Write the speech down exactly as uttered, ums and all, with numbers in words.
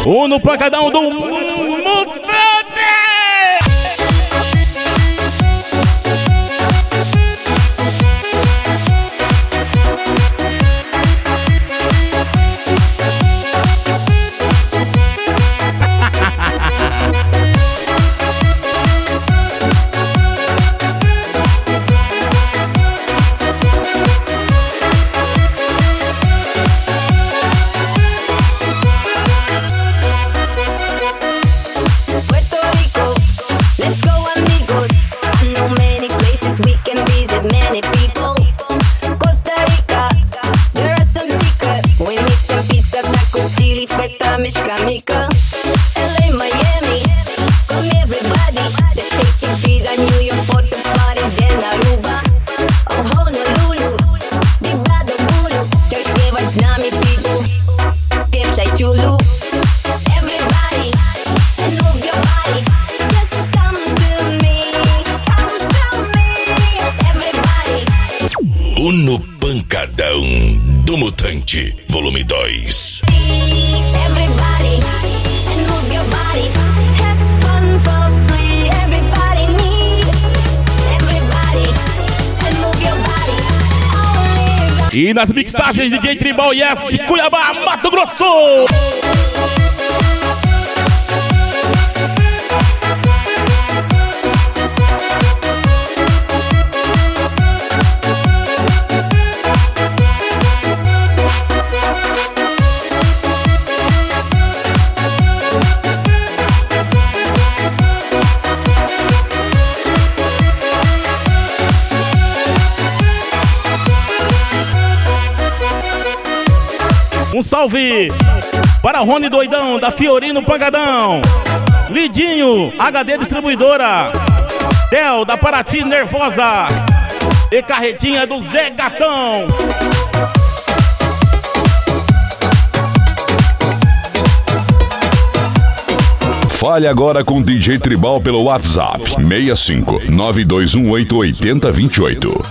O no pancadão do Mutante. Mexicamica, L A, Miami, come everybody. They're taking fees on New York, Porto, parties in Aruba. Oh, Honolulu, big bad Bulu. Church gave Nami people, skip Chai Chulu. Everybody, and move your body. Just come to me, come to me. Everybody. O no pancadão do Mutante, volume dois. Everybody, and move your body. Have fun for free. Everybody need. Everybody, and move your body. Only E nas mixagens de D J Tribal Yes de Cuiabá, Mato Grosso. Um salve para Rony Doidão, da Fiorino Pancadão, Lidinho, H D Distribuidora, Del, da Paraty Nervosa e Carretinha do Zé Gatão. Fale agora com D J Tribal pelo WhatsApp seis cinco nove dois um oito oito zero dois oito.